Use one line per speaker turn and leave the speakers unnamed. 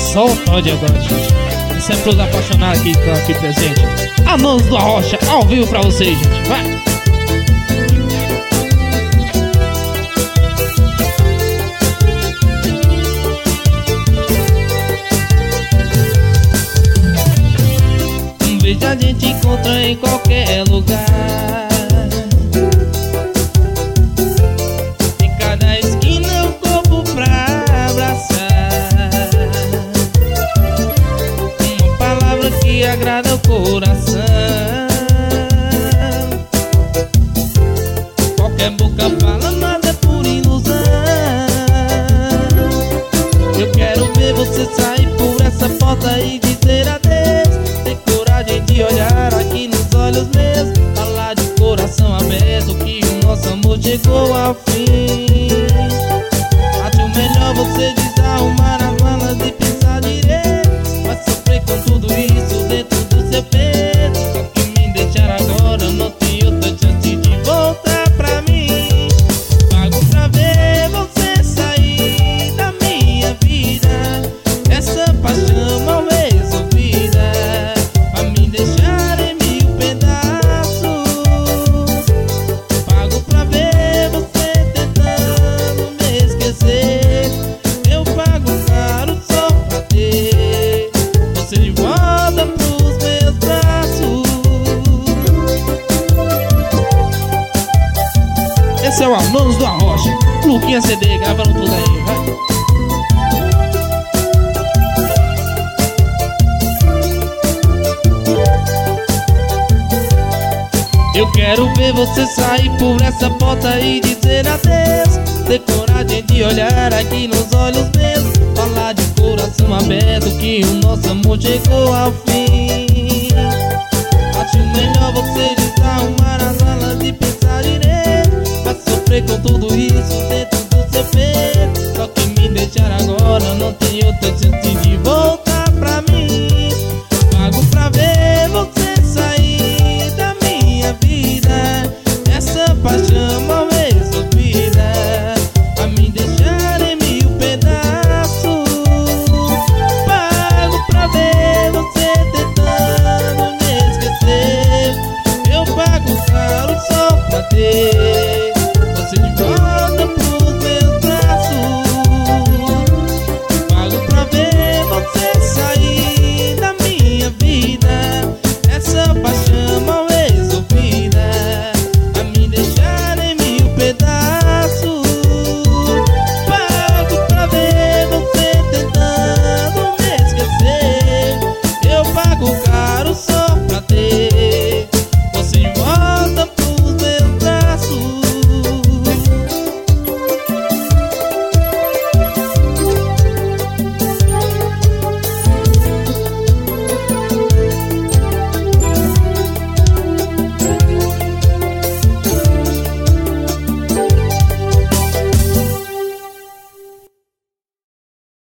Só o Todd agora, gente. Isso é pros apaixonados que estão aqui presentes. Anonos do Arrocha, ao vivo pra vocês, gente. Vai! A gente encontra em qualquer lugar. Em cada esquina um corpo pra abraçar. Uma palavra que agrada o coração. Qualquer boca fala, nada é por ilusão. Eu quero ver você sair por essa porta e dizer adeus. De olhar aqui nos olhos meus, falar de coração aberto que o nosso amor chegou ao fim. Acho melhor você desarrumar as malas e pensar direito. Vai sofrer com tudo isso dentro do seu peito. Só que me deixar agora, não tem outra chance de voltar pra mim. Pago pra ver você sair da minha vida. Essa paixão mal resolvida. Esse é o Anonos do Arrocha, Luquinha CD, gravando tudo aí, vai. Eu quero ver você sair por essa porta e dizer adeus. Ter coragem de olhar aqui nos olhos meus, falar de coração aberto que o nosso amor chegou ao fim.